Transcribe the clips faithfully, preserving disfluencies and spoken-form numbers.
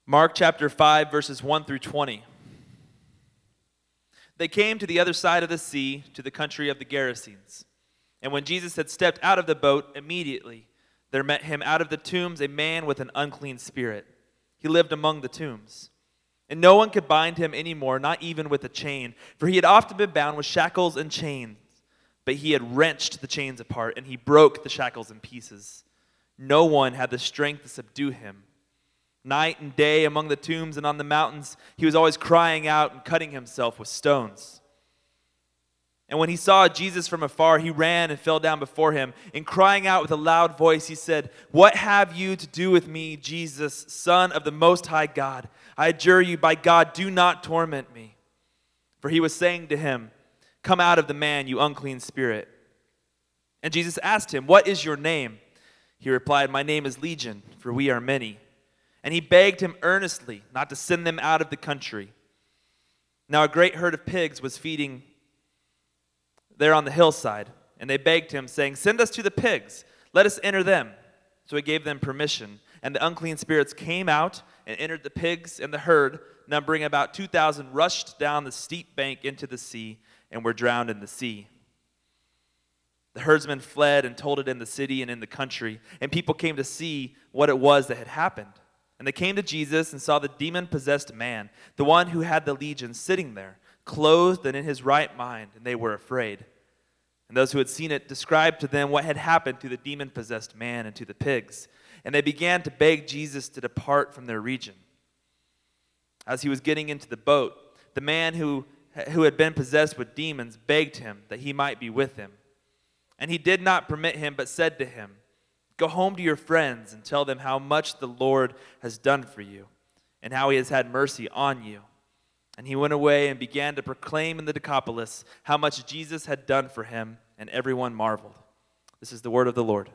Mark chapter five, verses one through twenty. They came to the other side of the sea, to the country of the Gerasenes. And when Jesus had stepped out of the boat, immediately there met him out of the tombs a man with an unclean spirit. He lived among the tombs. And no one could bind him anymore, not even with a chain, for he had often been bound with shackles and chains. But he had wrenched the chains apart, and he broke the shackles in pieces. No one had the strength to subdue him. Night and day among the tombs and on the mountains, he was always crying out and cutting himself with stones. And when he saw Jesus from afar, he ran and fell down before him. And crying out with a loud voice, he said, "What have you to do with me, Jesus, Son of the Most High God? I adjure you, by God, do not torment me." For he was saying to him, "Come out of the man, you unclean spirit." And Jesus asked him, "What is your name?" He replied, "My name is Legion, for we are many." And he begged him earnestly not to send them out of the country. Now a great herd of pigs was feeding there on the hillside, and they begged him, saying, "Send us to the pigs, let us enter them." So he gave them permission, and the unclean spirits came out and entered the pigs, and the herd, numbering about two thousand, rushed down the steep bank into the sea and were drowned in the sea. The herdsmen fled and told it in the city and in the country, and people came to see what it was that had happened. And they came to Jesus and saw the demon-possessed man, the one who had the legion, sitting there, clothed and in his right mind, and they were afraid. And those who had seen it described to them what had happened to the demon-possessed man and to the pigs. And they began to beg Jesus to depart from their region. As he was getting into the boat, the man who, who had been possessed with demons begged him that he might be with him. And he did not permit him, but said to him, "Go home to your friends and tell them how much the Lord has done for you, and how he has had mercy on you." And he went away and began to proclaim in the Decapolis how much Jesus had done for him, and everyone marveled. This is the word of the Lord.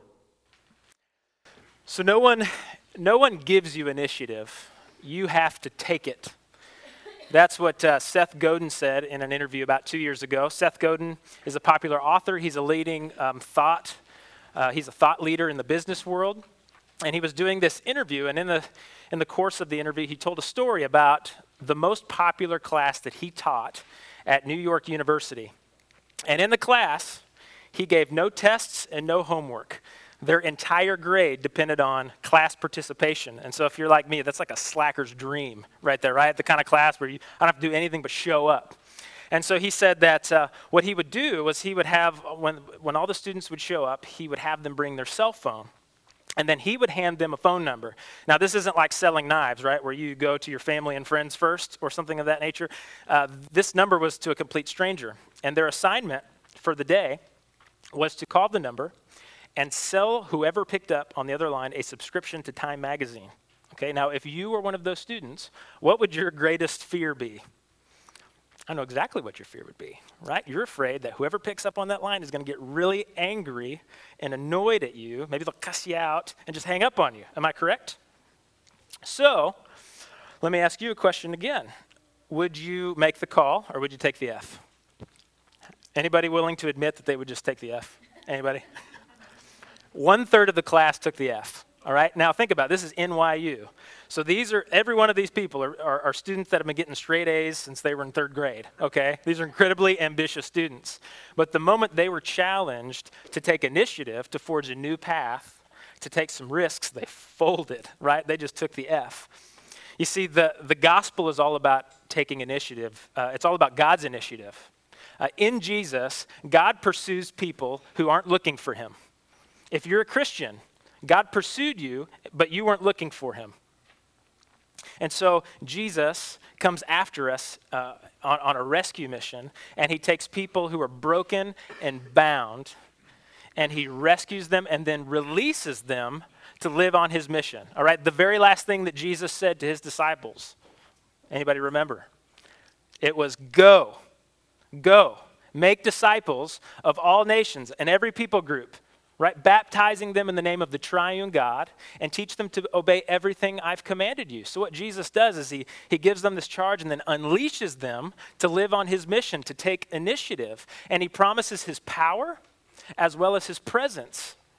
So no one, no one gives you initiative. You have to take it. That's what uh, Seth Godin said in an interview about two years ago. Seth Godin is a popular author. He's a leading um, thought. Uh, he's a thought leader in the business world. And he was doing this interview, and in the in the course of the interview, he told a story about the most popular class that he taught at New York University. And in the class, he gave no tests and no homework. Their entire grade depended on class participation. And so if you're like me, that's like a slacker's dream right there, right? The kind of class where you I don't have to do anything but show up. And so he said that uh, what he would do was he would have, when when all the students would show up, he would have them bring their cell phone. And then he would hand them a phone number. Now, this isn't like selling knives, right, where you go to your family and friends first or something of that nature. Uh, this number was to a complete stranger. And their assignment for the day was to call the number and sell whoever picked up on the other line a subscription to Time magazine. Okay, now if you were one of those students, what would your greatest fear be? I know exactly what your fear would be, right? You're afraid that whoever picks up on that line is going to get really angry and annoyed at you. Maybe they'll cuss you out and just hang up on you. Am I correct? So, let me ask you a question again. Would you make the call or would you take the F? Anybody willing to admit that they would just take the F? Anybody? One third of the class took the F. All right, now think about it. This is N Y U. So these are, every one of these people are, are, are students that have been getting straight A's since they were in third grade, okay? These are incredibly ambitious students. But the moment they were challenged to take initiative, to forge a new path, to take some risks, they folded, right? They just took the F. You see, the, the gospel is all about taking initiative. Uh, it's all about God's initiative. Uh, in Jesus, God pursues people who aren't looking for him. If you're a Christian, God pursued you, but you weren't looking for him. And so Jesus comes after us uh, on, on a rescue mission, and he takes people who are broken and bound, and he rescues them and then releases them to live on his mission. All right, the very last thing that Jesus said to his disciples, anybody remember? It was go, go, make disciples of all nations and every people group, right? Baptizing them in the name of the triune God and teach them to obey everything I've commanded you. So what Jesus does is he, he gives them this charge and then unleashes them to live on his mission, to take initiative. And he promises his power as well as his presence.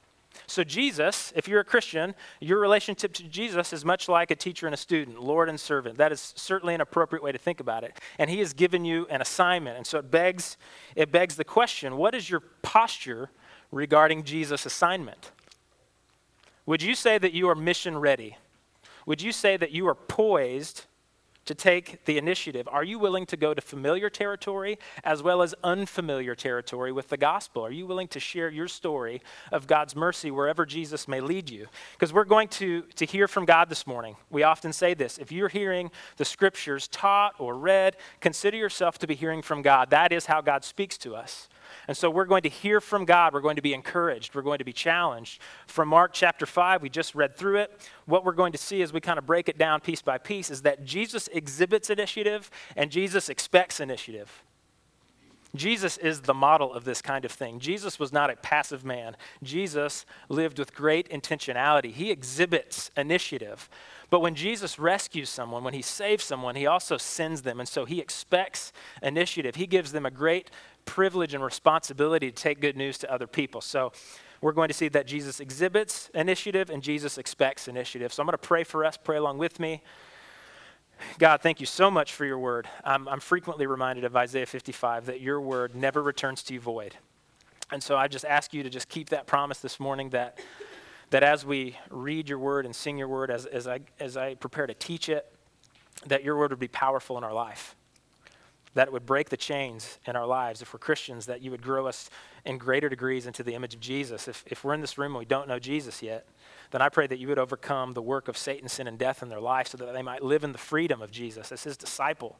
So Jesus, if you're a Christian, your relationship to Jesus is much like a teacher and a student, Lord and servant. That is certainly an appropriate way to think about it. And he has given you an assignment. And so it begs, it begs the question, what is your posture regarding Jesus' assignment? Would you say that you are mission ready? Would you say that you are poised to take the initiative? Are you willing to go to familiar territory as well as unfamiliar territory with the gospel? Are you willing to share your story of God's mercy wherever Jesus may lead you? Because we're going to, to hear from God this morning. We often say this. If you're hearing the scriptures taught or read, consider yourself to be hearing from God. That is how God speaks to us. And so we're going to hear from God. We're going to be encouraged. We're going to be challenged. From Mark chapter five, we just read through it. What we're going to see as we kind of break it down piece by piece is that Jesus exhibits initiative and Jesus expects initiative. Jesus is the model of this kind of thing. Jesus was not a passive man. Jesus lived with great intentionality. He exhibits initiative. But when Jesus rescues someone, when he saves someone, he also sends them. And so he expects initiative. He gives them a great privilege and responsibility to take good news to other people. So we're going to see that Jesus exhibits initiative and Jesus expects initiative. So I'm going to pray for us. Pray along with me. God, thank you so much for your word. I'm, I'm frequently reminded of Isaiah fifty-five, that your word never returns to you void. And so I just ask you to just keep that promise this morning, that that as we read your word and sing your word, as, as, I, as I prepare to teach it, that your word would be powerful in our life, that it would break the chains in our lives. If we're Christians, that you would grow us in greater degrees into the image of Jesus. If, if we're in this room and we don't know Jesus yet, then I pray that you would overcome the work of Satan, sin, and death in their life so that they might live in the freedom of Jesus as his disciple.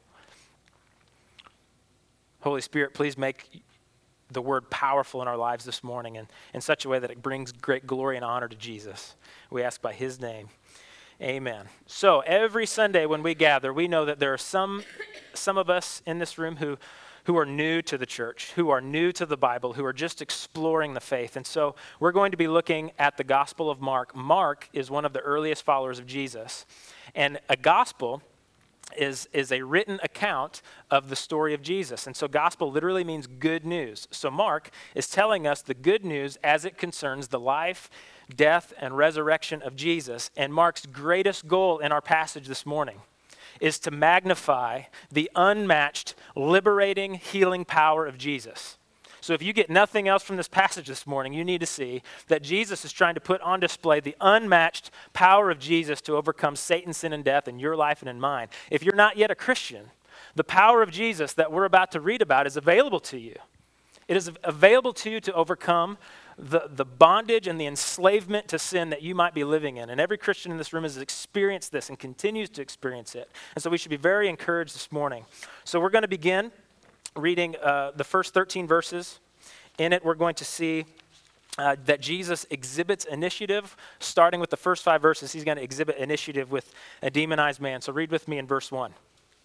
Holy Spirit, please make the word powerful in our lives this morning and in such a way that it brings great glory and honor to Jesus. We ask by his name. Amen. So every Sunday when we gather, we know that there are some, some of us in this room who, who are new to the church, who are new to the Bible, who are just exploring the faith. And so we're going to be looking at the Gospel of Mark. Mark is one of the earliest followers of Jesus. And a gospel is, is a written account of the story of Jesus. And so gospel literally means good news. So Mark is telling us the good news as it concerns the life, death, and resurrection of Jesus. And Mark's greatest goal in our passage this morning is to magnify the unmatched, liberating, healing power of Jesus. So if you get nothing else from this passage this morning, you need to see that Jesus is trying to put on display the unmatched power of Jesus to overcome Satan, sin, and death in your life and in mine. If you're not yet a Christian, the power of Jesus that we're about to read about is available to you. It is available to you to overcome the, the bondage and the enslavement to sin that you might be living in. And every Christian in this room has experienced this and continues to experience it. And so we should be very encouraged this morning. So we're going to begin reading uh, the first thirteen verses. In it, we're going to see uh, that Jesus exhibits initiative. Starting with the first five verses, he's going to exhibit initiative with a demonized man. So read with me in verse one.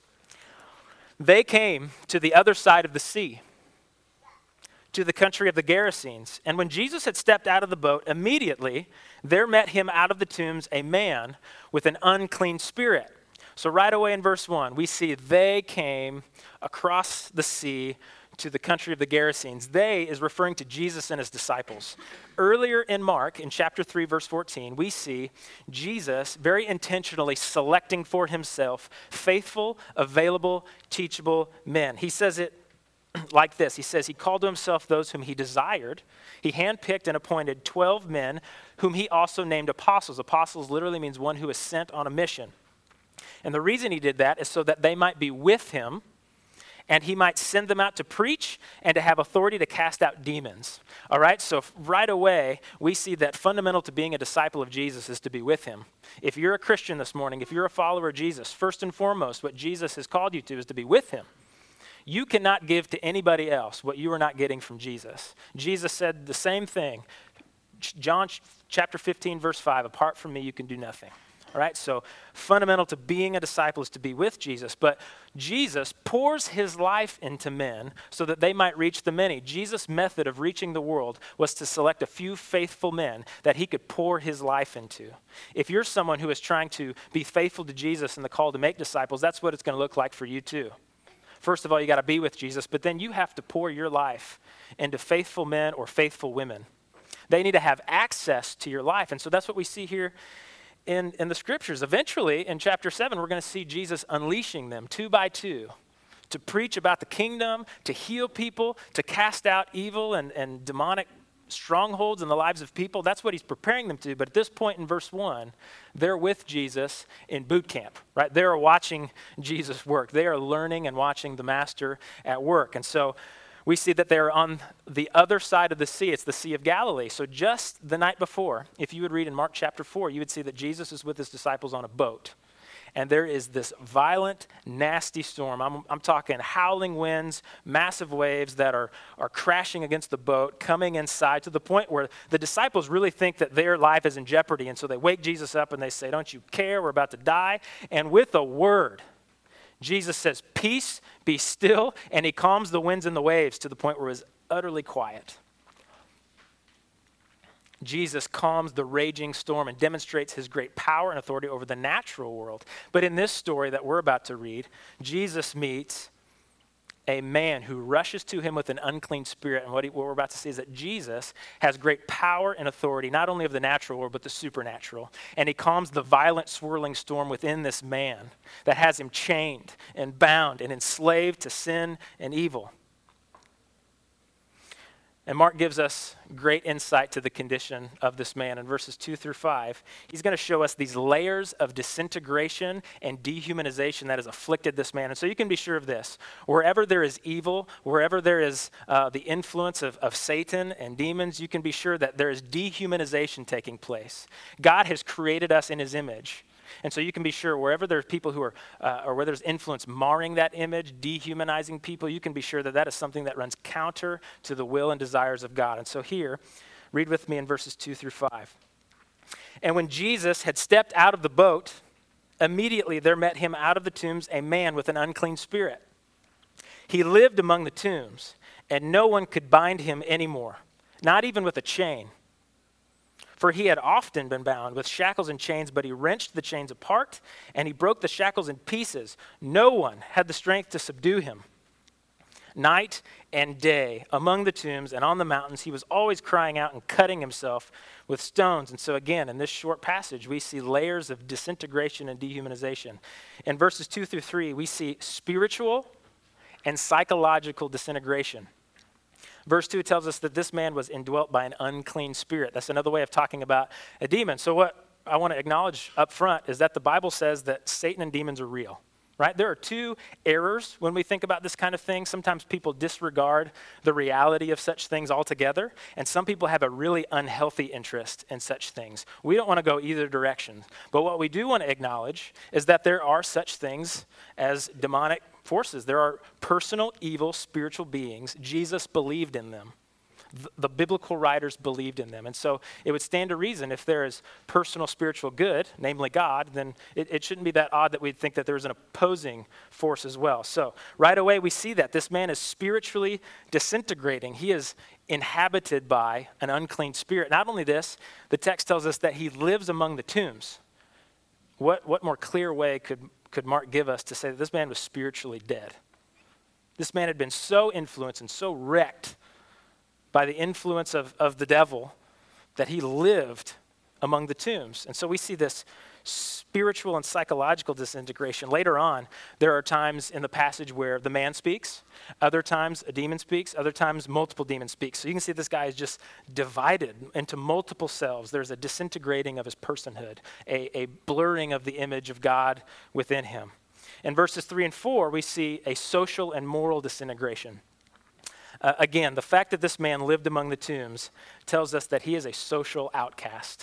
They came to the other side of the sea, to the country of the Gerasenes. And when Jesus had stepped out of the boat, immediately there met him out of the tombs a man with an unclean spirit. So right away in verse one, we see they came across the sea to the country of the Gerasenes. They is referring to Jesus and his disciples. Earlier in Mark, in chapter three, verse fourteen, we see Jesus very intentionally selecting for himself faithful, available, teachable men. He says it like this. He says he called to himself those whom he desired. He handpicked and appointed twelve men whom he also named apostles. Apostles literally means one who is sent on a mission. And the reason he did that is so that they might be with him and he might send them out to preach and to have authority to cast out demons. All right, so right away, we see that fundamental to being a disciple of Jesus is to be with him. If you're a Christian this morning, if you're a follower of Jesus, first and foremost, what Jesus has called you to is to be with him. You cannot give to anybody else what you are not getting from Jesus. Jesus said the same thing. John chapter fifteen, verse five, apart from me, you can do nothing. All right, so fundamental to being a disciple is to be with Jesus, but Jesus pours his life into men so that they might reach the many. Jesus' method of reaching the world was to select a few faithful men that he could pour his life into. If you're someone who is trying to be faithful to Jesus and the call to make disciples, that's what it's going to look like for you too. First of all, you got to be with Jesus, but then you have to pour your life into faithful men or faithful women They need to have access to your life. And so that's what we see here in, in the scriptures. Eventually, in chapter seven, we're going to see Jesus unleashing them two by two to preach about the kingdom, to heal people, to cast out evil and, and demonic strongholds in the lives of people. That's what he's preparing them to. But at this point in verse one, they're with Jesus in boot camp, right? They're watching Jesus work. They are learning and watching the master at work. And so we see that they're on the other side of the sea. It's the Sea of Galilee. So just the night before, if you would read in Mark chapter four, you would see that Jesus is with his disciples on a boat. And there is this violent, nasty storm. I'm, I'm talking howling winds, massive waves that are, are crashing against the boat, coming inside to the point where the disciples really think that their life is in jeopardy. And so they wake Jesus up and they say, "Don't you care? We're about to die." And with a word, Jesus says, "Peace, be still." And he calms the winds and the waves to the point where it was utterly quiet. Jesus calms the raging storm and demonstrates his great power and authority over the natural world. But in this story that we're about to read, Jesus meets a man who rushes to him with an unclean spirit. And what, he, what we're about to see is that Jesus has great power and authority, not only of the natural world, but the supernatural. And he calms the violent, swirling storm within this man that has him chained and bound and enslaved to sin and evil. And Mark gives us great insight to the condition of this man. In verses two through five, he's going to show us these layers of disintegration and dehumanization that has afflicted this man. And so you can be sure of this. Wherever there is evil, wherever there is uh, the influence of, of Satan and demons, you can be sure that there is dehumanization taking place. God has created us in his image. And so you can be sure wherever there's people who are, uh, or where there's influence marring that image, dehumanizing people, you can be sure that that is something that runs counter to the will and desires of God. And so here, read with me in verses two through five. "And when Jesus had stepped out of the boat, immediately there met him out of the tombs a man with an unclean spirit. He lived among the tombs, and no one could bind him anymore, not even with a chain. For he had often been bound with shackles and chains, but he wrenched the chains apart, and he broke the shackles in pieces. No one had the strength to subdue him. Night and day, among the tombs and on the mountains, he was always crying out and cutting himself with stones." And so again, in this short passage, we see layers of disintegration and dehumanization. In verses two through three, we see spiritual and psychological disintegration. Verse two tells us that this man was indwelt by an unclean spirit. That's another way of talking about a demon. So what I want to acknowledge up front is that the Bible says that Satan and demons are real, right? There are two errors when we think about this kind of thing. Sometimes people disregard the reality of such things altogether, and some people have a really unhealthy interest in such things. We don't want to go either direction. But what we do want to acknowledge is that there are such things as demonic forces. There are personal, evil, spiritual beings. Jesus believed in them. The, the biblical writers believed in them. And so it would stand to reason if there is personal spiritual good, namely God, then it, it shouldn't be that odd that we'd think that there's an opposing force as well. So right away we see that this man is spiritually disintegrating. He is inhabited by an unclean spirit. Not only this, the text tells us that he lives among the tombs. What, what more clear way could could Mark give us to say that this man was spiritually dead? This man had been so influenced and so wrecked by the influence of, of the devil that he lived among the tombs. And so we see this spiritual and psychological disintegration. Later on, there are times in the passage where the man speaks, other times a demon speaks, other times multiple demons speak. So you can see this guy is just divided into multiple selves. There's a disintegrating of his personhood, a, a blurring of the image of God within him. In verses three and four, we see a social and moral disintegration. Uh, again, the fact that this man lived among the tombs tells us that he is a social outcast.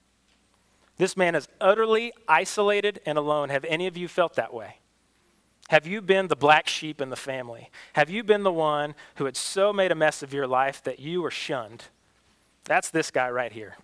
This man is utterly isolated and alone. Have any of you felt that way? Have you been the black sheep in the family? Have you been the one who had so made a mess of your life that you were shunned? That's this guy right here.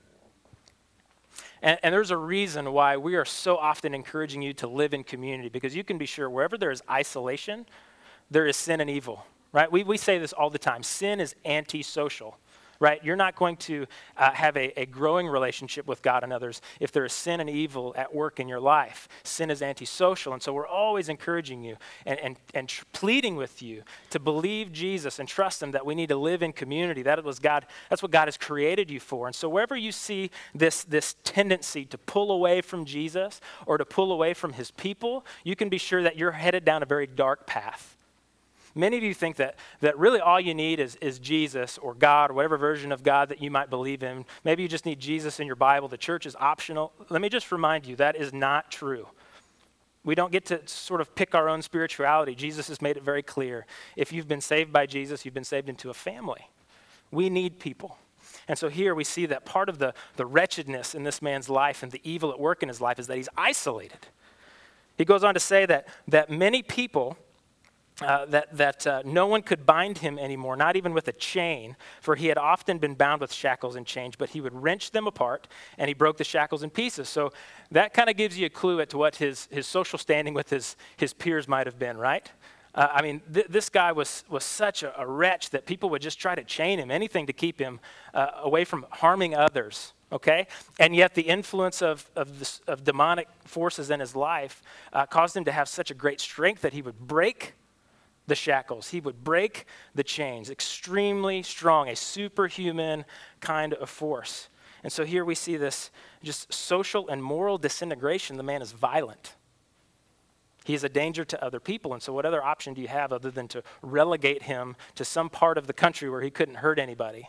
And, and there's a reason why we are so often encouraging you to live in community, because you can be sure wherever there is isolation, there is sin and evil, right? We, we say this all the time. Sin is antisocial. right? You're not going to uh, have a, a growing relationship with God and others if there is sin and evil at work in your life. Sin is antisocial, and so we're always encouraging you and, and, and tr- pleading with you to believe Jesus and trust him, that we need to live in community. That was God, that's what God has created you for. And so wherever you see this, this tendency to pull away from Jesus or to pull away from his people, you can be sure that you're headed down a very dark path. Many of you think that, that really all you need is, is Jesus or God or whatever version of God that you might believe in. Maybe you just need Jesus in your Bible. The church is optional. Let me just remind you, that is not true. We don't get to sort of pick our own spirituality. Jesus has made it very clear. If you've been saved by Jesus, you've been saved into a family. We need people. And so here we see that part of the, the wretchedness in this man's life and the evil at work in his life is that he's isolated. He goes on to say that, that many people Uh, that that uh, no one could bind him anymore, not even with a chain, for he had often been bound with shackles and chains, but he would wrench them apart, and he broke the shackles in pieces. So that kind of gives you a clue as to what his, his social standing with his, his peers might have been, right? Uh, I mean, th- this guy was, was such a, a wretch that people would just try to chain him, anything to keep him uh, away from harming others. Okay, and yet the influence of of, this, of demonic forces in his life uh, caused him to have such a great strength that he would break the shackles. He would break the chains. Extremely strong, a superhuman kind of force. And so here we see this just social and moral disintegration. The man is violent. He is a danger to other people. And so what other option do you have other than to relegate him to some part of the country where he couldn't hurt anybody?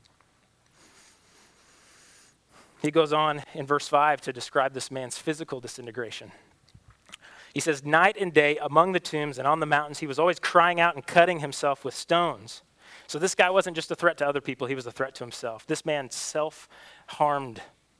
He goes on in verse five to describe this man's physical disintegration. He says, night and day among the tombs and on the mountains, he was always crying out and cutting himself with stones. So this guy wasn't just a threat to other people, he was a threat to himself. This man self-harmed.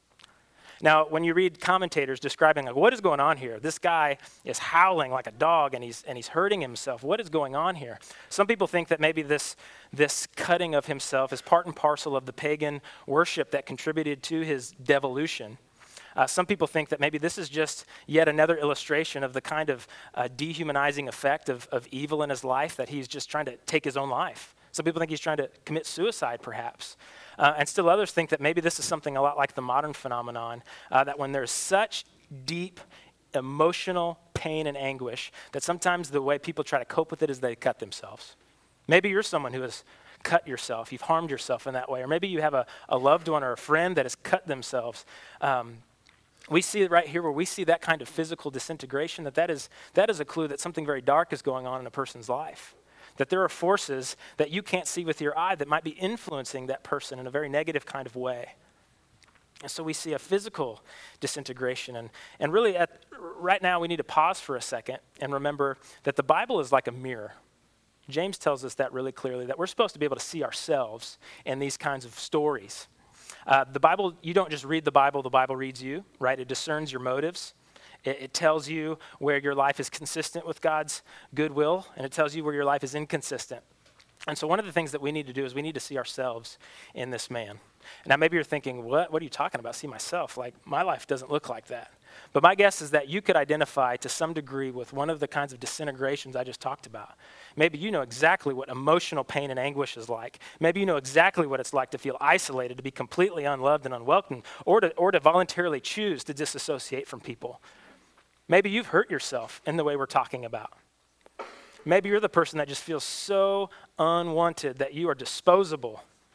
Now, when you read commentators describing, like, what is going on here? This guy is howling like a dog and he's and he's hurting himself. What is going on here? Some people think that maybe this, this cutting of himself is part and parcel of the pagan worship that contributed to his devolution. Uh, some people think that maybe this is just yet another illustration of the kind of uh, dehumanizing effect of, of evil in his life, that he's just trying to take his own life. Some people think he's trying to commit suicide, perhaps. Uh, and still others think that maybe this is something a lot like the modern phenomenon, uh, that when there's such deep emotional pain and anguish, that sometimes the way people try to cope with it is they cut themselves. Maybe you're someone who has cut yourself. You've harmed yourself in that way. Or maybe you have a, a loved one or a friend that has cut themselves. Um, We see it right here where we see that kind of physical disintegration, that that is, that is a clue that something very dark is going on in a person's life. That there are forces that you can't see with your eye that might be influencing that person in a very negative kind of way. And so we see a physical disintegration. And, and really, at, right now, we need to pause for a second and remember that the Bible is like a mirror. James tells us that really clearly, that we're supposed to be able to see ourselves in these kinds of stories. Uh, the Bible, you don't just read the Bible, the Bible reads you, right? It discerns your motives. It, it tells you where your life is consistent with God's goodwill, and it tells you where your life is inconsistent. And so one of the things that we need to do is we need to see ourselves in this man. Now maybe you're thinking, what, what are you talking about? See myself? Like, my life doesn't look like that. But my guess is that you could identify to some degree with one of the kinds of disintegrations I just talked about. Maybe you know exactly what emotional pain and anguish is like. Maybe you know exactly what it's like to feel isolated, to be completely unloved and unwelcome, or to, or to voluntarily choose to disassociate from people. Maybe you've hurt yourself in the way we're talking about. Maybe you're the person that just feels so unwanted that you are disposable.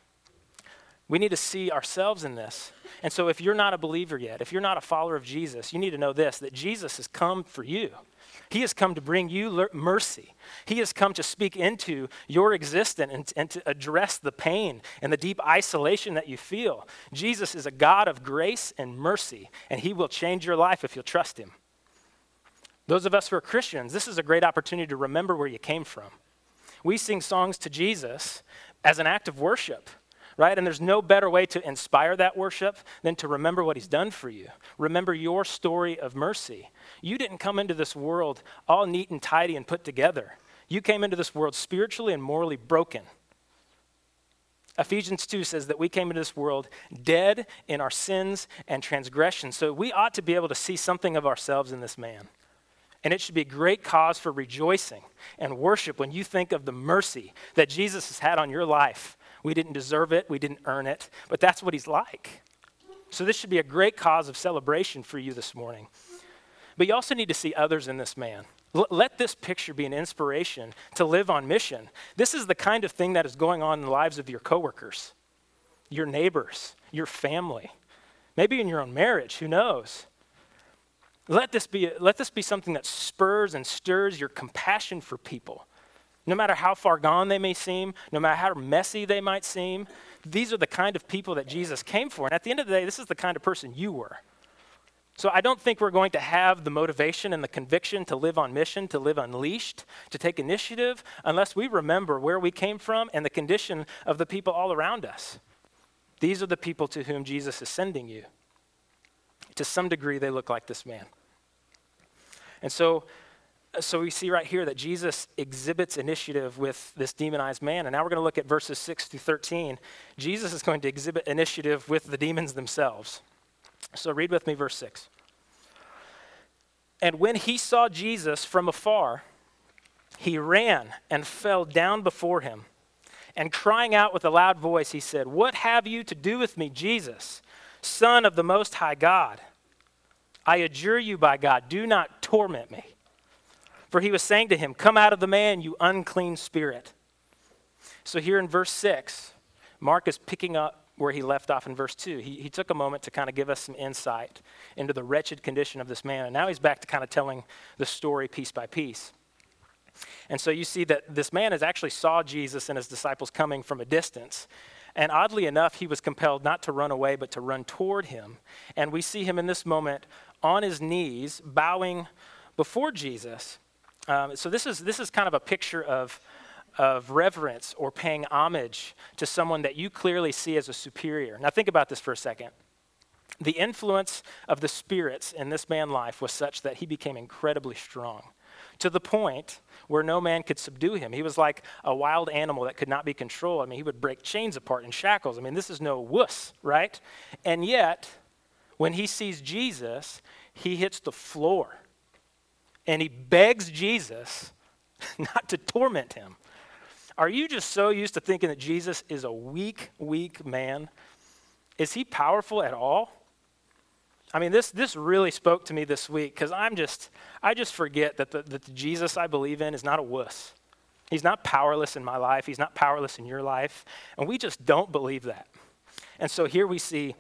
We need to see ourselves in this. And so if you're not a believer yet, if you're not a follower of Jesus, you need to know this, that Jesus has come for you. He has come to bring you mercy. He has come to speak into your existence and, and to address the pain and the deep isolation that you feel. Jesus is a God of grace and mercy, and he will change your life if you'll trust him. Those of us who are Christians, this is a great opportunity to remember where you came from. We sing songs to Jesus as an act of worship. Right? And there's no better way to inspire that worship than to remember what he's done for you. Remember your story of mercy. You didn't come into this world all neat and tidy and put together. You came into this world spiritually and morally broken. Ephesians two says that we came into this world dead in our sins and transgressions. So we ought to be able to see something of ourselves in this man. And it should be a great cause for rejoicing and worship when you think of the mercy that Jesus has had on your life. We didn't deserve it. We didn't earn it. But that's what he's like. So this should be a great cause of celebration for you this morning. But you also need to see others in this man. L- let this picture be an inspiration to live on mission. This is the kind of thing that is going on in the lives of your coworkers, your neighbors, your family, maybe in your own marriage, who knows? Let this be, let this be something that spurs and stirs your compassion for people. No matter how far gone they may seem, no matter how messy they might seem, these are the kind of people that Jesus came for. And at the end of the day, this is the kind of person you were. So I don't think we're going to have the motivation and the conviction to live on mission, to live unleashed, to take initiative, unless we remember where we came from and the condition of the people all around us. These are the people to whom Jesus is sending you. To some degree, they look like this man. And so, so we see right here that Jesus exhibits initiative with this demonized man. And now we're going to look at verses six through thirteen. Jesus is going to exhibit initiative with the demons themselves. So read with me verse six. And when he saw Jesus from afar, he ran and fell down before him. And crying out with a loud voice, he said, "What have you to do with me, Jesus, Son of the Most High God? I adjure you by God, do not torment me." For he was saying to him, "Come out of the man, you unclean spirit." So here in verse six, Mark is picking up where he left off in verse two. He, he took a moment to kind of give us some insight into the wretched condition of this man. And now he's back to kind of telling the story piece by piece. And so you see that this man has actually saw Jesus and his disciples coming from a distance. And oddly enough, he was compelled not to run away, but to run toward him. And we see him in this moment on his knees, bowing before Jesus. Um, so this is this is kind of a picture of, of reverence or paying homage to someone that you clearly see as a superior. Now think about this for a second. The influence of the spirits in this man's life was such that he became incredibly strong, to the point where no man could subdue him. He was like a wild animal that could not be controlled. I mean, he would break chains apart in shackles. I mean, this is no wuss, right? And yet, when he sees Jesus, he hits the floor. And he begs Jesus not to torment him. Are you just so used to thinking that Jesus is a weak, weak man? Is he powerful at all? I mean, this this really spoke to me this week because I'm just, I just forget that the, that the Jesus I believe in is not a wuss. He's not powerless in my life. He's not powerless in your life. And we just don't believe that. And so here we see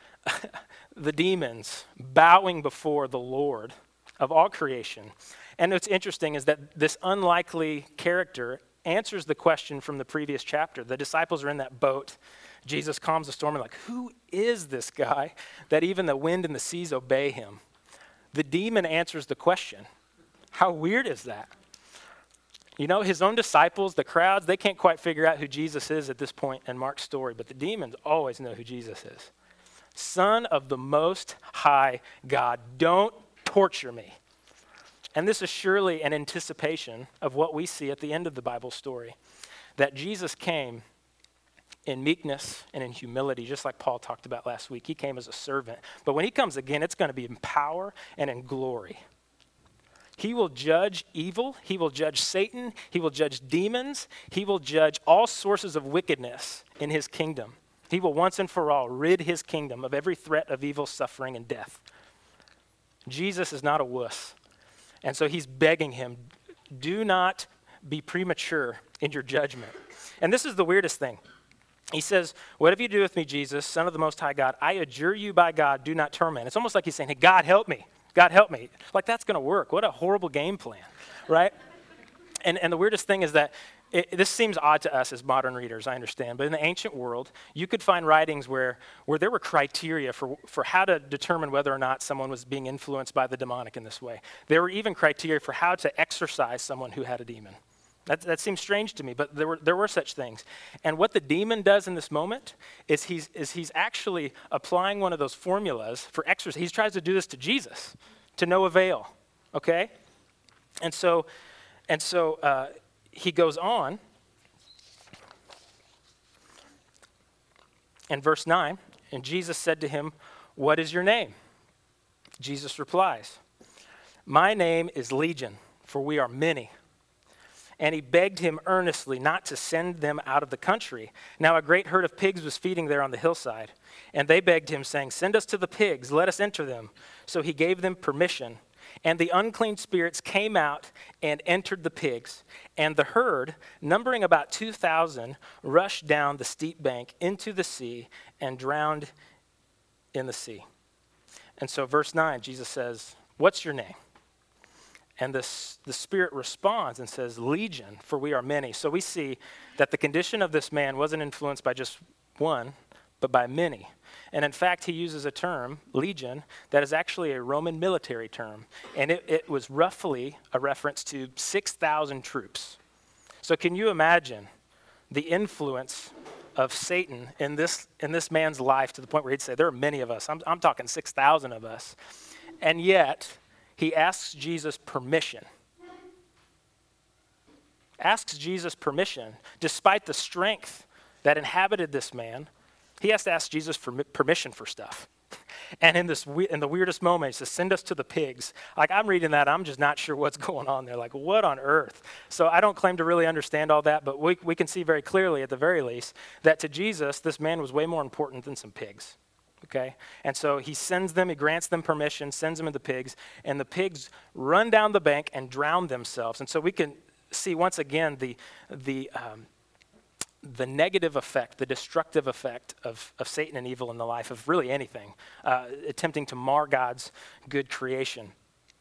the demons bowing before the Lord of all creation. And what's interesting is that this unlikely character answers the question from the previous chapter. The disciples are in that boat. Jesus calms the storm and like, who is this guy that even the wind and the seas obey him? The demon answers the question. How weird is that? You know, his own disciples, the crowds, they can't quite figure out who Jesus is at this point in Mark's story, but the demons always know who Jesus is. Son of the Most High God, don't torture me. And this is surely an anticipation of what we see at the end of the Bible story, that Jesus came in meekness and in humility, just like Paul talked about last week. He came as a servant. But when he comes again, it's going to be in power and in glory. He will judge evil. He will judge Satan. He will judge demons. He will judge all sources of wickedness in his kingdom. He will once and for all rid his kingdom of every threat of evil, suffering, and death. Jesus is not a wuss. And so he's begging him, do not be premature in your judgment. And this is the weirdest thing. He says, whatever you do with me, Jesus, Son of the Most High God, I adjure you by God, do not torment. It's almost like he's saying, hey, God, help me. God, help me. Like, that's going to work. What a horrible game plan, right? And, and the weirdest thing is that it, this seems odd to us as modern readers, I understand, but in the ancient world, you could find writings where, where there were criteria for, for how to determine whether or not someone was being influenced by the demonic in this way. There were even criteria for how to exorcise someone who had a demon. That, that seems strange to me, but there were there were such things. And what the demon does in this moment is he's is he's actually applying one of those formulas for exorcism. He tries to do this to Jesus, to no avail. Okay, and so and so uh, he goes on. In verse nine, and Jesus said to him, "What is your name?" Jesus replies, "My name is Legion, for we are many." and he begged him earnestly not to send them out of the country. Now a great herd of pigs was feeding there on the hillside, and they begged him, saying, "Send us to the pigs, let us enter them." So he gave them permission. And the unclean spirits came out and entered the pigs, and the herd, numbering about two thousand, rushed down the steep bank into the sea and drowned in the sea. And so verse nine, Jesus says, "What's your name?" And this, the Spirit responds and says, "Legion, for we are many." So we see that the condition of this man wasn't influenced by just one, but by many. And in fact, he uses a term, legion, that is actually a Roman military term. And it, it was roughly a reference to six thousand troops. So can you imagine the influence of Satan in this, in this man's life to the point where he'd say, there are many of us. I'm, I'm talking six thousand of us. And yet, he asks Jesus permission. Asks Jesus permission, despite the strength that inhabited this man. He has to ask Jesus for permission for stuff. And in this, in the weirdest moment, he says, "Send us to the pigs." Like, I'm reading that, I'm just not sure what's going on there. Like, what on earth? So I don't claim to really understand all that, but we, we can see very clearly, at the very least, that to Jesus, this man was way more important than some pigs. Okay? And so he sends them, he grants them permission, sends them to the pigs, and the pigs run down the bank and drown themselves. And so we can see once again the, the, um, the negative effect, the destructive effect of, of Satan and evil in the life of really anything, uh, attempting to mar God's good creation.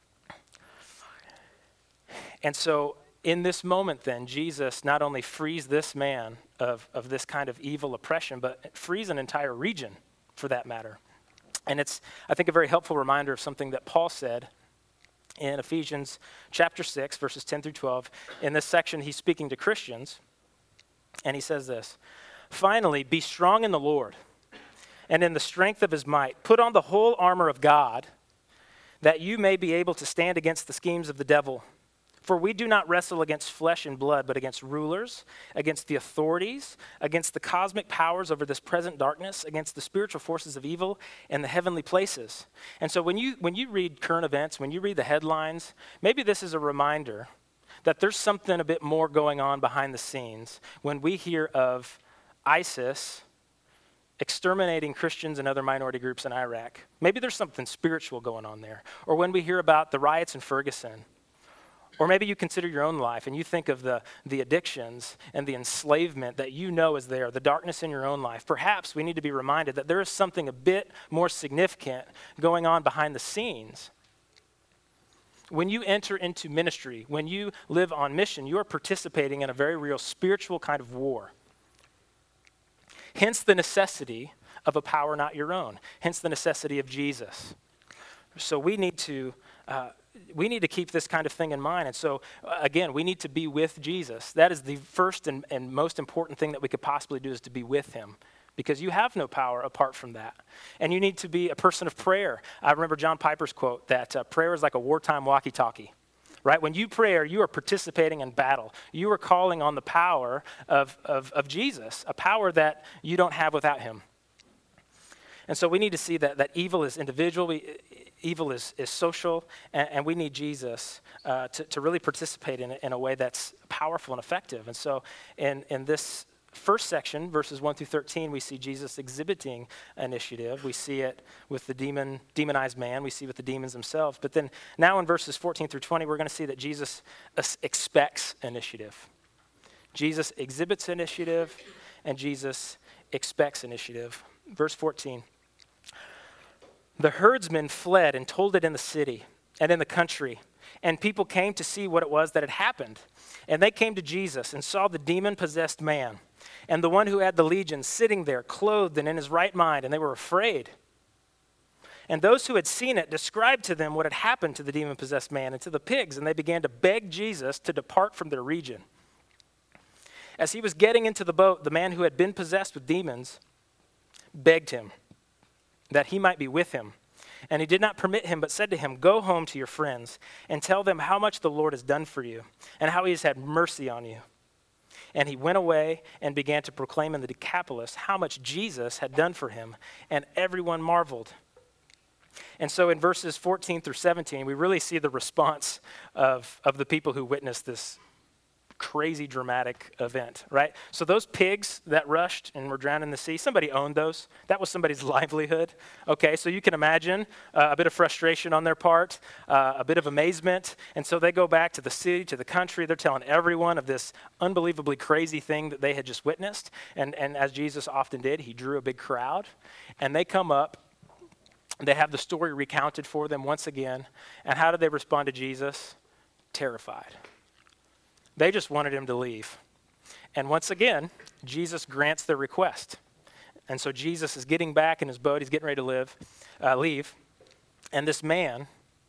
And so in this moment then, Jesus not only frees this man of, of this kind of evil oppression, but frees an entire region for that matter. And it's, I think, a very helpful reminder of something that Paul said in Ephesians chapter six, verses ten through twelve. In this section, he's speaking to Christians. And he says this, "Finally, be strong in the Lord and in the strength of his might. Put on the whole armor of God, that you may be able to stand against the schemes of the devil. For we do not wrestle against flesh and blood, but against rulers, against the authorities, against the cosmic powers over this present darkness, against the spiritual forces of evil in the heavenly places." And so when you when you read current events, when you read the headlines, maybe this is a reminder that there's something a bit more going on behind the scenes when we hear of ISIS exterminating Christians and other minority groups in Iraq. Maybe there's something spiritual going on there. Or when we hear about the riots in Ferguson. Or maybe you consider your own life and you think of the, the addictions and the enslavement that you know is there, the darkness in your own life. Perhaps we need to be reminded that there is something a bit more significant going on behind the scenes. When you enter into ministry, when you live on mission, you are participating in a very real spiritual kind of war. Hence the necessity of a power not your own. Hence the necessity of Jesus. So we need to uh, we need to keep this kind of thing in mind. And so, uh, again, we need to be with Jesus. That is the first and, and most important thing that we could possibly do, is to be with him. Because you have no power apart from that. And you need to be a person of prayer. I remember John Piper's quote that uh, prayer is like a wartime walkie-talkie. Right? When you pray, you are participating in battle. You are calling on the power of, of, of Jesus, a power that you don't have without him. And so we need to see that, that evil is individual, we, evil is, is social, and, and we need Jesus uh, to, to really participate in it in a way that's powerful and effective. And so in, in this first section, verses one through thirteen, we see Jesus exhibiting initiative. We see it with the demon, demonized man. We see it with the demons themselves. But then now in verses fourteen through twenty, we're going to see that Jesus expects initiative. Jesus exhibits initiative, and Jesus expects initiative. Verse fourteen, "The herdsmen fled and told it in the city and in the country, and people came to see what it was that had happened. And they came to Jesus and saw the demon-possessed man and the one who had the legion sitting there, clothed and in his right mind, and they were afraid. And those who had seen it described to them what had happened to the demon-possessed man and to the pigs, and they began to beg Jesus to depart from their region. As he was getting into the boat, the man who had been possessed with demons begged him that he might be with him. And he did not permit him, but said to him, 'Go home to your friends and tell them how much the Lord has done for you and how he has had mercy on you.' And he went away and began to proclaim in the Decapolis how much Jesus had done for him, and everyone marveled." And so in verses fourteen through seventeen, we really see the response of, of the people who witnessed this crazy dramatic event, right? So those pigs that rushed and were drowned in the sea, somebody owned those. That was somebody's livelihood. Okay, so you can imagine uh, a bit of frustration on their part, uh, a bit of amazement. And so they go back to the city, to the country. They're telling everyone of this unbelievably crazy thing that they had just witnessed. And, and as Jesus often did, he drew a big crowd. And they come up. They have the story recounted for them once again. And how did they respond to Jesus? Terrified. They just wanted him to leave. And once again, Jesus grants their request. And so Jesus is getting back in his boat. He's getting ready to live, uh, leave. And this man,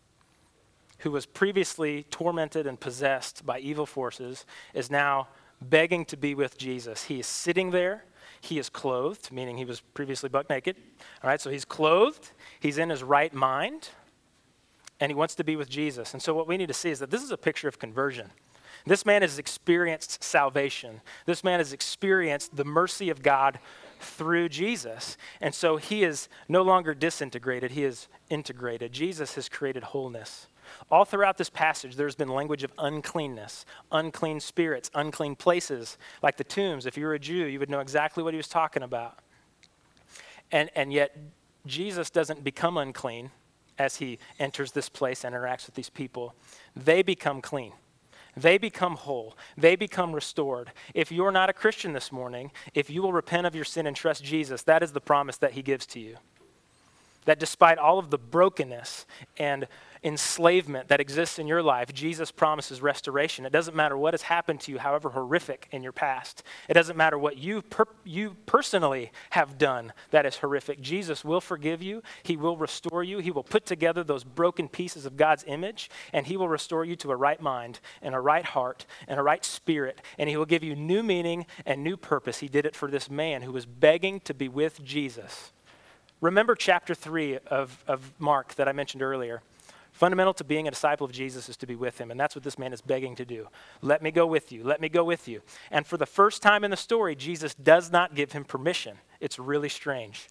who was previously tormented and possessed by evil forces, is now begging to be with Jesus. He is sitting there. He is clothed, meaning he was previously buck naked. All right, so he's clothed. He's in his right mind. And he wants to be with Jesus. And so what we need to see is that this is a picture of conversion. This man has experienced salvation. This man has experienced the mercy of God through Jesus. And so he is no longer disintegrated. He is integrated. Jesus has created wholeness. All throughout this passage, there's been language of uncleanness, unclean spirits, unclean places, like the tombs. If you were a Jew, you would know exactly what he was talking about. And, and yet, Jesus doesn't become unclean as he enters this place and interacts with these people. They become clean. They become whole. They become restored. If you're not a Christian this morning, if you will repent of your sin and trust Jesus, that is the promise that he gives to you. That despite all of the brokenness and enslavement that exists in your life, Jesus promises restoration. It doesn't matter what has happened to you, however horrific in your past. It doesn't matter what you per- you personally have done that is horrific. Jesus will forgive you. He will restore you. He will put together those broken pieces of God's image, and he will restore you to a right mind and a right heart and a right spirit, and he will give you new meaning and new purpose. He did it for this man who was begging to be with Jesus. Remember chapter three of, of Mark that I mentioned earlier. Fundamental to being a disciple of Jesus is to be with him, and that's what this man is begging to do. Let me go with you. Let me go with you. And for the first time in the story, Jesus does not give him permission. It's really strange.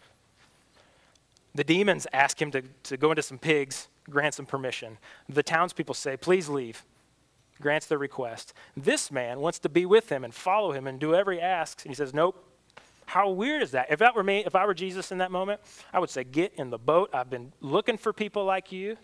The demons ask him to, to go into some pigs, grants him permission. The townspeople say, please leave. Grants their request. This man wants to be with him and follow him and do whatever he asks, and he says, nope. How weird is that? If that were me, if I were Jesus in that moment, I would say, get in the boat. I've been looking for people like you.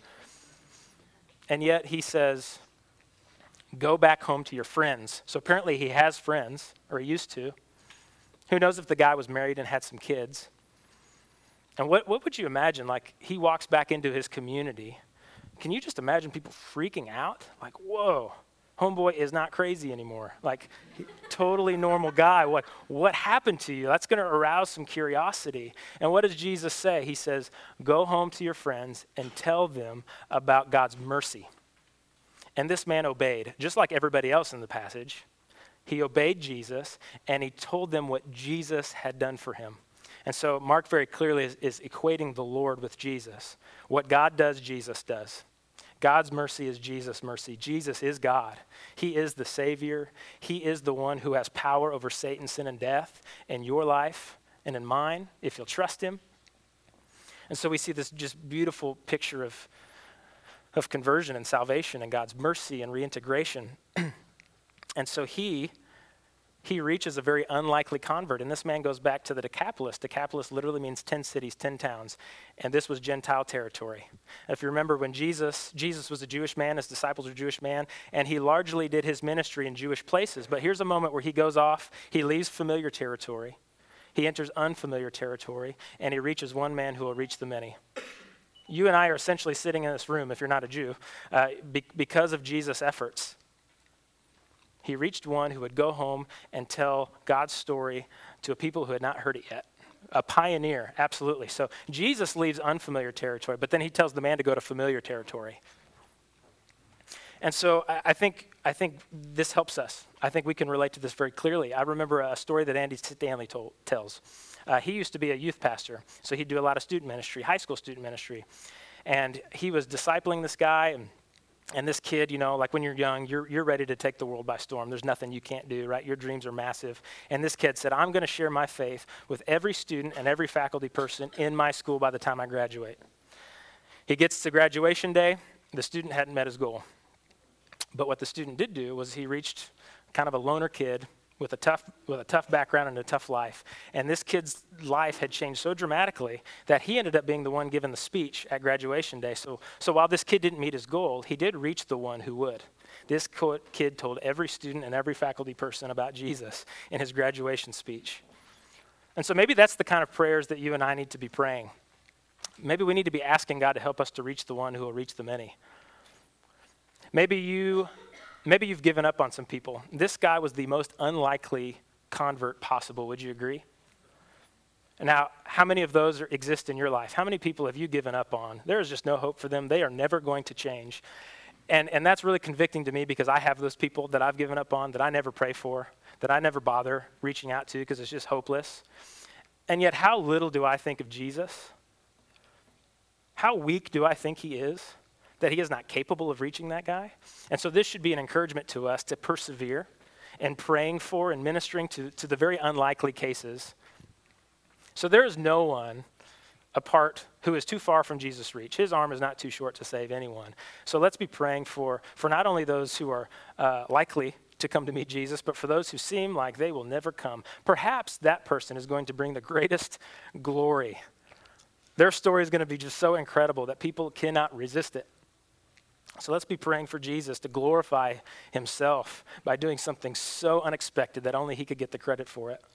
And yet he says, go back home to your friends. So apparently he has friends, or he used to. Who knows if the guy was married and had some kids. And what, what would you imagine? Like, he walks back into his community. Can you just imagine people freaking out? Like, whoa. Homeboy is not crazy anymore. Like, totally normal guy. What, what happened to you? That's going to arouse some curiosity. And what does Jesus say? He says, go home to your friends and tell them about God's mercy. And this man obeyed, just like everybody else in the passage. He obeyed Jesus, and he told them what Jesus had done for him. And so Mark very clearly is, is equating the Lord with Jesus. What God does, Jesus does. God's mercy is Jesus' mercy. Jesus is God. He is the Savior. He is the one who has power over Satan, sin, and death in your life and in mine, if you'll trust him. And so we see this just beautiful picture of, of conversion and salvation and God's mercy and reintegration. And so he, he reaches a very unlikely convert. And this man goes back to the Decapolis. Decapolis literally means ten cities, ten towns. And this was Gentile territory. If you remember when Jesus, Jesus was a Jewish man, his disciples were Jewish man, and he largely did his ministry in Jewish places. But here's a moment where he goes off, he leaves familiar territory, he enters unfamiliar territory, and he reaches one man who will reach the many. You and I are essentially sitting in this room, if you're not a Jew, uh, be- because of Jesus' efforts. He reached one who would go home and tell God's story to a people who had not heard it yet. A pioneer, absolutely. So Jesus leaves unfamiliar territory, but then he tells the man to go to familiar territory. And so I, I think I think this helps us. I think we can relate to this very clearly. I remember a story that Andy Stanley told, tells. Uh, he used to be a youth pastor, so he'd do a lot of student ministry, high school student ministry. And he was discipling this guy, and And this kid, you know, like when you're young, you're you're ready to take the world by storm. There's nothing you can't do, right? Your dreams are massive. And this kid said, I'm going to share my faith with every student and every faculty person in my school by the time I graduate. He gets to graduation day. The student hadn't met his goal. But what the student did do was he reached kind of a loner kid with a tough with a tough background and a tough life. And this kid's life had changed so dramatically that he ended up being the one giving the speech at graduation day. So, so while this kid didn't meet his goal, he did reach the one who would. This co- kid told every student and every faculty person about Jesus in his graduation speech. And so maybe that's the kind of prayers that you and I need to be praying. Maybe we need to be asking God to help us to reach the one who will reach the many. Maybe you Maybe you've given up on some people. This guy was the most unlikely convert possible. Would you agree? Now, how many of those are, exist in your life? How many people have you given up on? There is just no hope for them. They are never going to change. And, and that's really convicting to me because I have those people that I've given up on that I never pray for, that I never bother reaching out to because it's just hopeless. And yet, how little do I think of Jesus? How weak do I think he is? That he is not capable of reaching that guy. And so this should be an encouragement to us to persevere in praying for and ministering to, to the very unlikely cases. So there is no one apart who is too far from Jesus' reach. His arm is not too short to save anyone. So let's be praying for, for not only those who are uh, likely to come to meet Jesus, but for those who seem like they will never come. Perhaps that person is going to bring the greatest glory. Their story is going to be just so incredible that people cannot resist it. So let's be praying for Jesus to glorify himself by doing something so unexpected that only he could get the credit for it.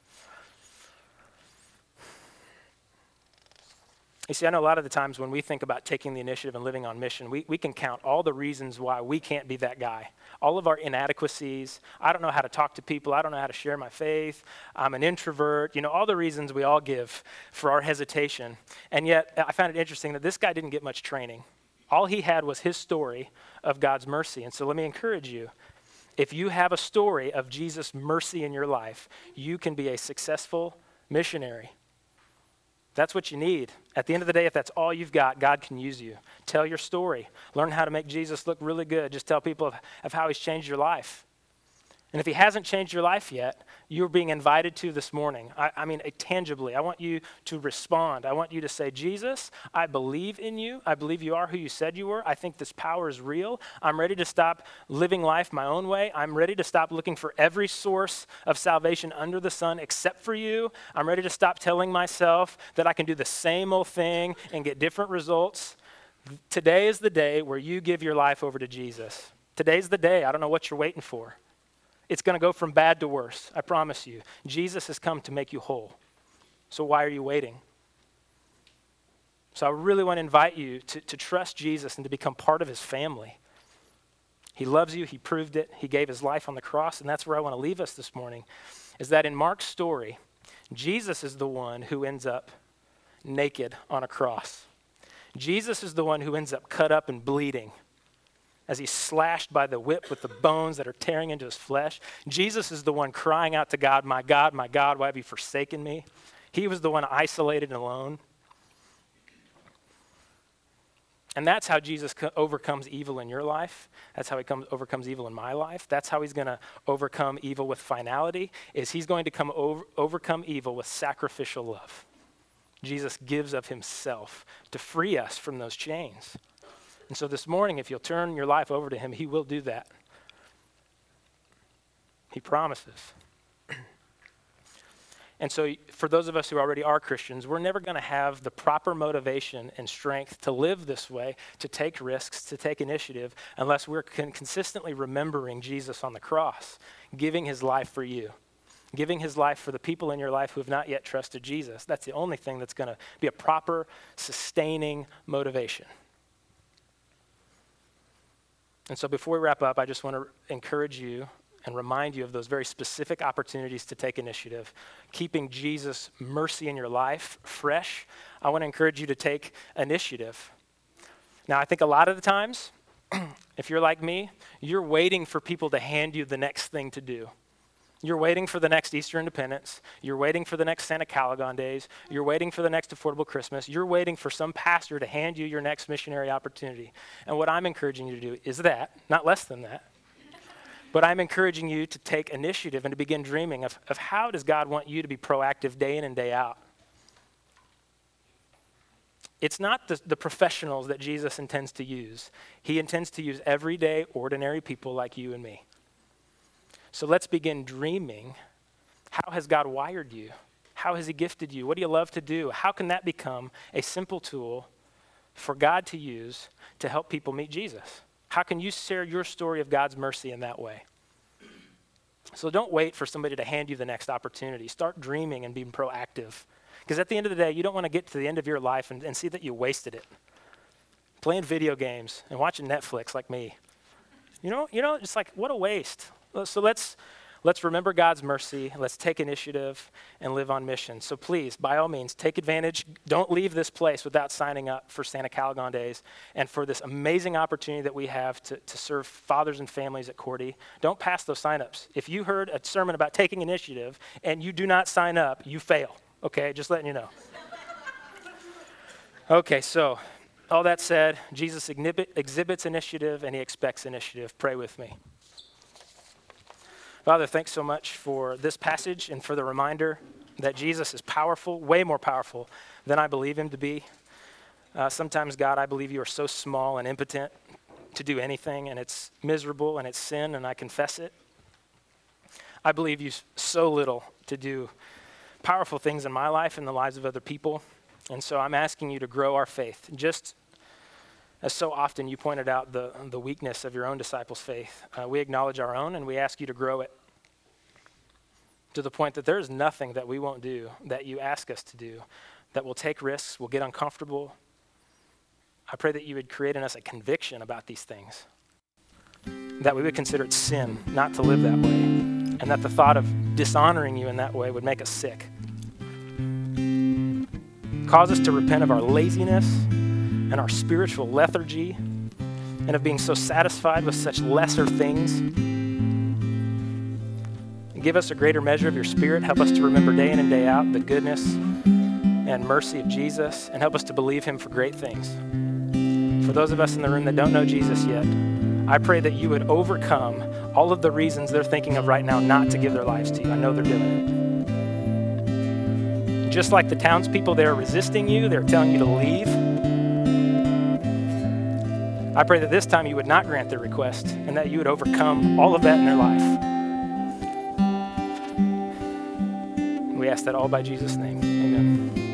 You see, I know a lot of the times when we think about taking the initiative and living on mission, we, we can count all the reasons why we can't be that guy. All of our inadequacies. I don't know how to talk to people. I don't know how to share my faith. I'm an introvert. You know, all the reasons we all give for our hesitation. And yet, I found it interesting that this guy didn't get much training. All he had was his story of God's mercy. And so let me encourage you. If you have a story of Jesus' mercy in your life, you can be a successful missionary. That's what you need. At the end of the day, if that's all you've got, God can use you. Tell your story. Learn how to make Jesus look really good. Just tell people of, of how he's changed your life. And if he hasn't changed your life yet, you're being invited to this morning. I, I mean, uh, tangibly, I want you to respond. I want you to say, Jesus, I believe in you. I believe you are who you said you were. I think this power is real. I'm ready to stop living life my own way. I'm ready to stop looking for every source of salvation under the sun except for you. I'm ready to stop telling myself that I can do the same old thing and get different results. Today is the day where you give your life over to Jesus. Today's the day. I don't know what you're waiting for. It's going to go from bad to worse, I promise you. Jesus has come to make you whole. So why are you waiting? So I really want to invite you to, to trust Jesus and to become part of his family. He loves you. He proved it. He gave his life on the cross. And that's where I want to leave us this morning, is that in Mark's story, Jesus is the one who ends up naked on a cross. Jesus is the one who ends up cut up and bleeding as he's slashed by the whip with the bones that are tearing into his flesh. Jesus is the one crying out to God, my God, my God, why have you forsaken me? He was the one isolated and alone. And that's how Jesus co- overcomes evil in your life. That's how he comes, overcomes evil in my life. That's how he's going to overcome evil with finality, is he's going to come over, overcome evil with sacrificial love. Jesus gives of himself to free us from those chains. And so this morning, if you'll turn your life over to him, he will do that. He promises. And so for those of us who already are Christians, we're never going to have the proper motivation and strength to live this way, to take risks, to take initiative, unless we're con- consistently remembering Jesus on the cross, giving his life for you, giving his life for the people in your life who have not yet trusted Jesus. That's the only thing that's going to be a proper, sustaining motivation. And so before we wrap up, I just want to encourage you and remind you of those very specific opportunities to take initiative. Keeping Jesus' mercy in your life fresh, I want to encourage you to take initiative. Now, I think a lot of the times, if you're like me, you're waiting for people to hand you the next thing to do. You're waiting for the next Easter Independence. You're waiting for the next Santa Calagon days. You're waiting for the next Affordable Christmas. You're waiting for some pastor to hand you your next missionary opportunity. And what I'm encouraging you to do is that, not less than that. But I'm encouraging you to take initiative and to begin dreaming of, of how does God want you to be proactive day in and day out. it's not the, the professionals that Jesus intends to use. He intends to use everyday, ordinary people like you and me. So let's begin dreaming. How has God wired you? How has he gifted you? What do you love to do? How can that become a simple tool for God to use to help people meet Jesus? How can you share your story of God's mercy in that way? So don't wait for somebody to hand you the next opportunity. Start dreaming and being proactive. Because at the end of the day, you don't want to get to the end of your life and, and see that you wasted it. Playing video games and watching Netflix like me. You know, you know, it's like, what a waste. So let's let's remember God's mercy. Let's take initiative and live on mission. So please, by all means, take advantage. Don't leave this place without signing up for Santa Calagon Days and for this amazing opportunity that we have to, to serve fathers and families at Cordy. Don't pass those signups. If you heard a sermon about taking initiative and you do not sign up, you fail. Okay, just letting you know. Okay, so all that said, Jesus exhibit, exhibits initiative and he expects initiative. Pray with me. Father, thanks so much for this passage and for the reminder that Jesus is powerful, way more powerful than I believe him to be. Uh, sometimes, God, I believe you are so small and impotent to do anything, and it's miserable and it's sin, and I confess it. I believe you so little to do powerful things in my life and the lives of other people, and so I'm asking you to grow our faith. Just as so often you pointed out the, the weakness of your own disciples' faith, uh, we acknowledge our own and we ask you to grow it to the point that there is nothing that we won't do that you ask us to do, that will take risks, will get uncomfortable. I pray that you would create in us a conviction about these things, that we would consider it sin not to live that way, and that the thought of dishonoring you in that way would make us sick. Cause us to repent of our laziness and our spiritual lethargy, and of being so satisfied with such lesser things. Give us a greater measure of your Spirit. Help us to remember day in and day out the goodness and mercy of Jesus, and help us to believe him for great things. For those of us in the room that don't know Jesus yet, I pray that you would overcome all of the reasons they're thinking of right now not to give their lives to you. I know they're doing it. Just like the townspeople, they're resisting you. They're telling you to leave. I pray that this time you would not grant their request and that you would overcome all of that in their life. We ask that all by Jesus' name. Amen.